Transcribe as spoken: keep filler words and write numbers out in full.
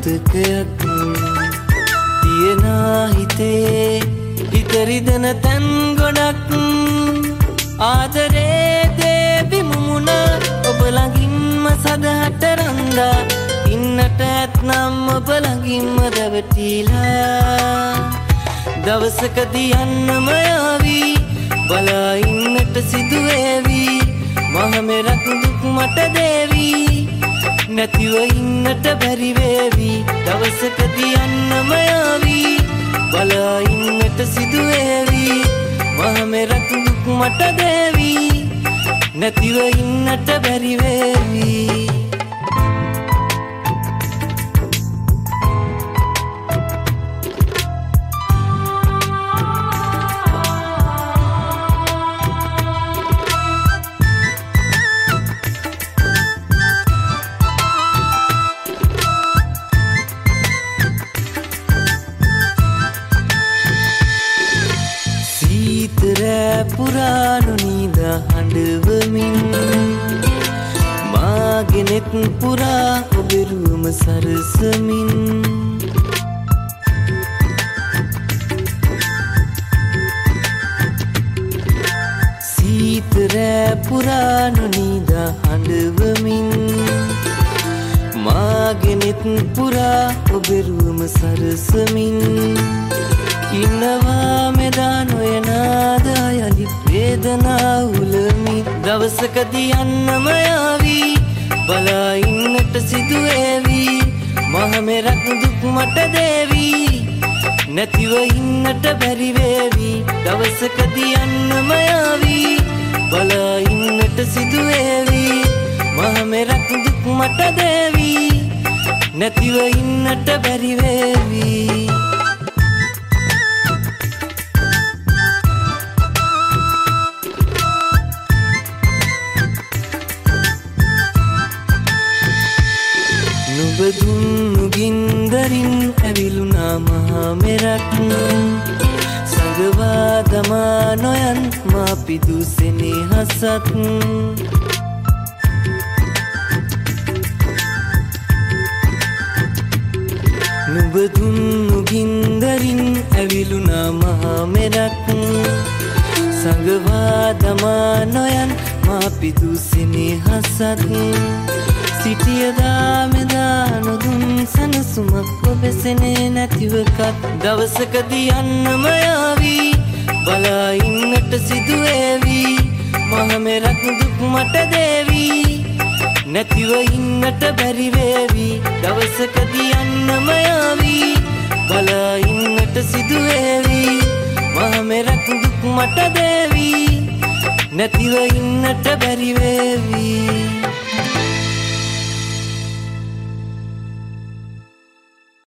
මතකයක් තියනා හිතේ හිතරිදන තැන් ගොඩක් ආදරේ දේවි මුමුණ ඔබ ළඟින්ම සදහට රන්දා ඉන්නට ඇත්නම් ඔබ ළඟින්ම රැවටිලා දවසකදී යන්නම යාවි බලා ඉන්නට සිදුවේවි මහ මෙරක් දුක් මට දේවි නැතිව ඉන්නට බැරි වේවි දවසකදී යන්නම යාවි බලා ඉන්නට සිදුවේවි මහ මෙරක් දුක් මට දේවි නැතිව ඉන්නට බැරි වේවි පුරාණු නීදා හඬවමින් මාගෙනෙත් පුරා ඔබෙරුවම සරසමින් සීතරෑ පුරාණු නීදා හඬවමින් මාගෙනෙත් පුරා ඔබෙරුවම සරසමින් ඉන්නවා මෙදා නොයනාද යලි වේදනා උලමි දවසකදී යන්නම යාවි බලා ඉන්නට සිදුවේවි මහ මෙරක් දුක් මට දේවි නැතිව ඉන්නට බැරි වේවි දවසකදී යන්නම යාවි බලා ඉන්නට සිදුවේවි මහ මෙරක් දුක් මට දේවි නැතිව ඉන්නට බැරි වේවි දුන්නු ගින්දරින් ඇවිලුනා මහා මෙරක් සඟවා දමා නොයන් මා පිදු සෙනෙහසත් නුඹ දුන්නු ගින්දරින් ඇවිලුනා මහා මෙරක් සඟවා දමා නොයන් මා පිදු සෙනෙහසත් සිටියදා මෙදා නොදුන් සනසුමක් ඔබෙසෙනේ නැතිවකත් දවසකදී යන්නම යාවි බලා ඉන්නට සිදුවේවි මහ මෙරක් දුක් මට දේවි නැතිව ඉන්නට බැරි වේවි දවසකදී යන්නම යාවි බලා ඉන්නට සිදුවේවි මහ මෙරක් දුක් මට දේවි නැතිව ඉන්නට බැරි වේවි